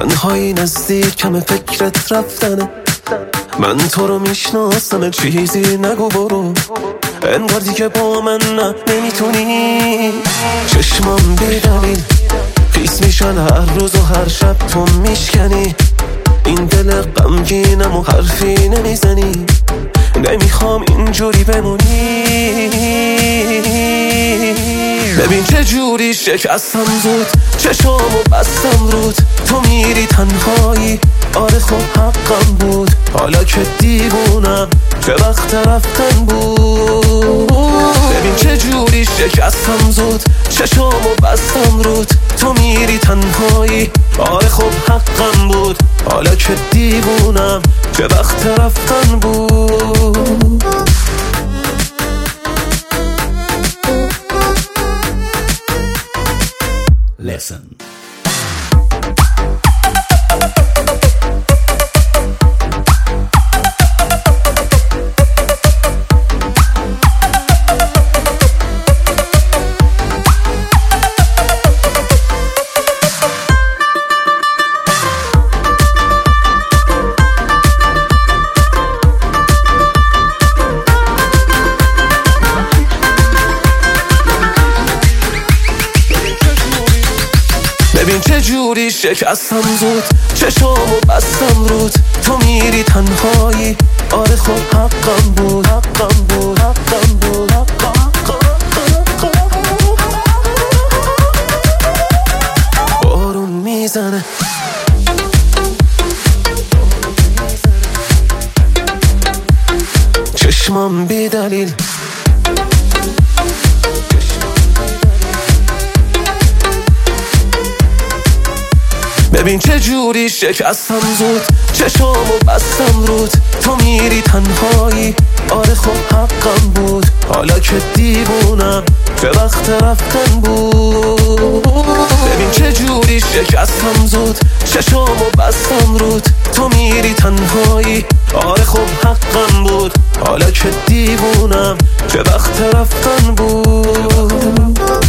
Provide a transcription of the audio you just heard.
تنهایی نزدیک کم فکرت رفتنه. من تو رو میشناسم چیزی نگو برو، انگار دیگه با من نمیتونی. چشمام بی‌دلیل خیس میشن هر روز و هر شب تو میشکنی. این دل غمگینم و حرفی نمیزنی. نمیخوام اینجوری بمونی. ببین چه جوری شکستم زود، چشامو بستم رود. تو میری تنهایی، آره خب حقم بود. حالا که دیوونم چه وقت رفتن بود. ببین چه جوری شکستم زود، چشامو بستم رود. تو میری تنهایی، آره خب حقم بود. حالا که دیوونم چه وقت رفتن بود. Listen. ببین چه جوری شکستم زود، چشامو بستم رود. تو میری تنهایی، آره خب حقم بود. حقم بود، حقم بود، بارون میزنه. چشمام بی دلیل ببین چه جوری شکستم زود، چشامو بستم رود. تو میری تنهایی، آره خب حقم بود. حالا که دیوونم چه وقت رفتن بود. ببین چه جوری شکستم زود، چشامو بستم رود. تو میری تنهایی، آره خب حقم بود. حالا که دیوونم چه وقت رفتن بود.